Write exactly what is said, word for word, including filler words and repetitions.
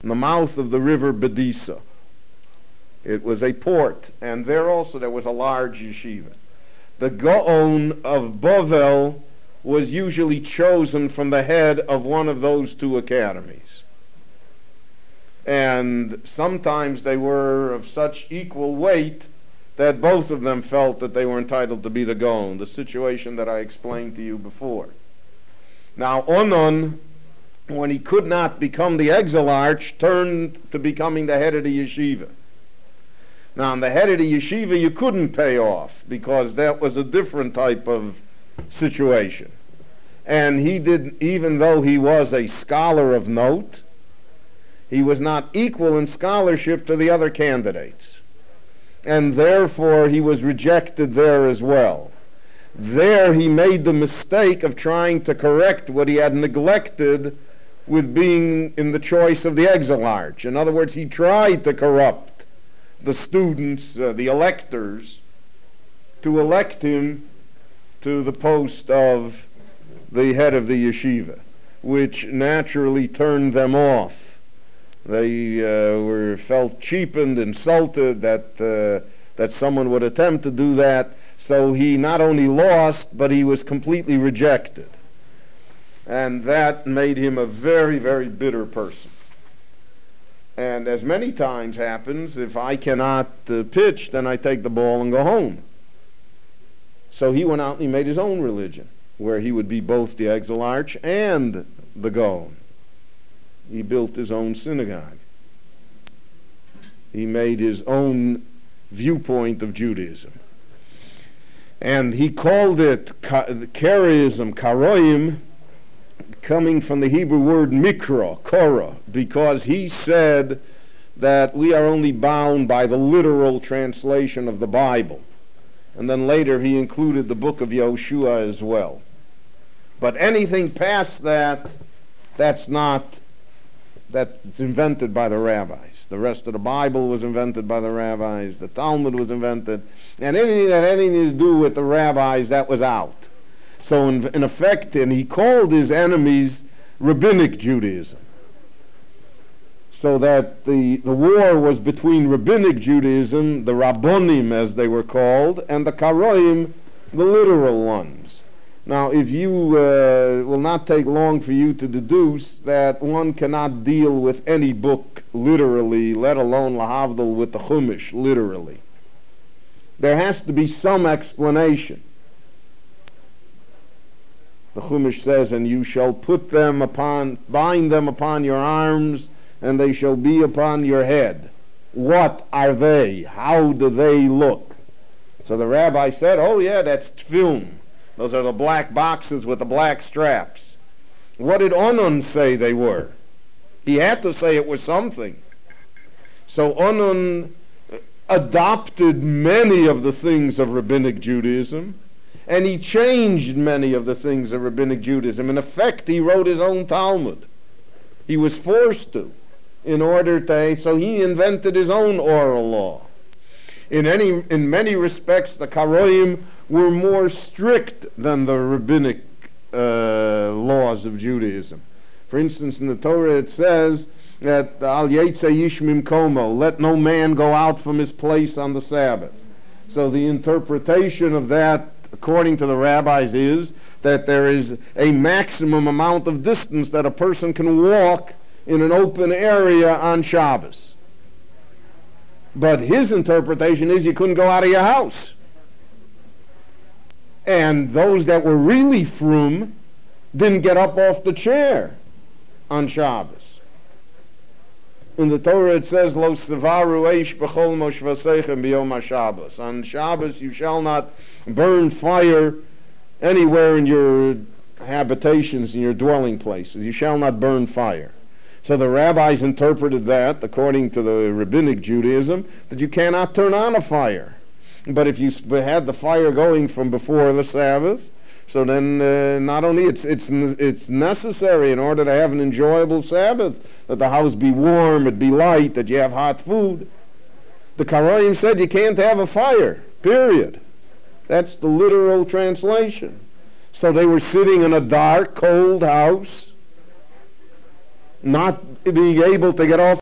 in the mouth of the river Bedisa. It was a port, and there also there was a large yeshiva. The Gaon of Bovel was usually chosen from the head of one of those two academies. And sometimes they were of such equal weight that both of them felt that they were entitled to be the Gaon, the situation that I explained to you before. Now, Onon, when he could not become the exilarch, turned to becoming the head of the yeshiva. Now, on the head of the yeshiva, you couldn't pay off because that was a different type of situation. And he did, even though he was a scholar of note, he was not equal in scholarship to the other candidates. And therefore, he was rejected there as well. There, he made the mistake of trying to correct what he had neglected with being in the choice of the exilarch. In other words, he tried to corrupt the students, uh, the electors, to elect him to the post of the head of the yeshiva, which naturally turned them off. They uh, were felt cheapened, insulted that uh, that someone would attempt to do that. So he not only lost, but he was completely rejected, and that made him a very, very bitter person. And as many times happens, if I cannot uh, pitch, then I take the ball and go home. So he went out and he made his own religion, where he would be both the exilarch and the Gaon. He built his own synagogue. He made his own viewpoint of Judaism. And he called it Karaism, Karoim, coming from the Hebrew word mikra, Korah, because he said that we are only bound by the literal translation of the Bible. And then later he included the book of Yoshua as well. But anything past that, that's not, that's invented by the rabbis. The rest of the Bible was invented by the rabbis. The Talmud was invented. And anything that had anything to do with the rabbis, that was out. So in, in effect, and he called his enemies Rabbinic Judaism. So that the, the war was between Rabbinic Judaism, the Rabbonim as they were called, and the Karoim, the literal ones. Now, if you, uh, will not take long for you to deduce that one cannot deal with any book literally, let alone lahavdil with the Chumash literally. There has to be some explanation. The Chumash says, and you shall put them upon, bind them upon your arms, and they shall be upon your head. What are they? How do they look? So the rabbi said, oh yeah, that's tefillin. Those are the black boxes with the black straps. What did Onon say they were? He had to say it was something. So Onon adopted many of the things of Rabbinic Judaism, and he changed many of the things of Rabbinic Judaism. In effect, he wrote his own Talmud. He was forced to, in order to, so he invented his own oral law. In any, in many respects, the Karoim were more strict than the rabbinic uh, laws of Judaism. For instance, in the Torah it says that Al Yetze Ish Mimkomo, let no man go out from his place on the Sabbath. So the interpretation of that, according to the rabbis, is that there is a maximum amount of distance that a person can walk in an open area on Shabbos. But his interpretation is you couldn't go out of your house. And those that were really frum didn't get up off the chair on Shabbos. In the Torah it says, Lo sevaru eish b'chol moshvaseichem b'yom HaShabbos. On Shabbos you shall not burn fire anywhere in your habitations, in your dwelling places. You shall not burn fire. So the rabbis interpreted that, according to the rabbinic Judaism, that you cannot turn on a fire. But if you had the fire going from before the Sabbath, so then uh, not only it's it's it's necessary in order to have an enjoyable Sabbath that the house be warm, it be light, that you have hot food. The Karoim said you can't have a fire, period. That's the literal translation. So they were sitting in a dark, cold house, not being able to get off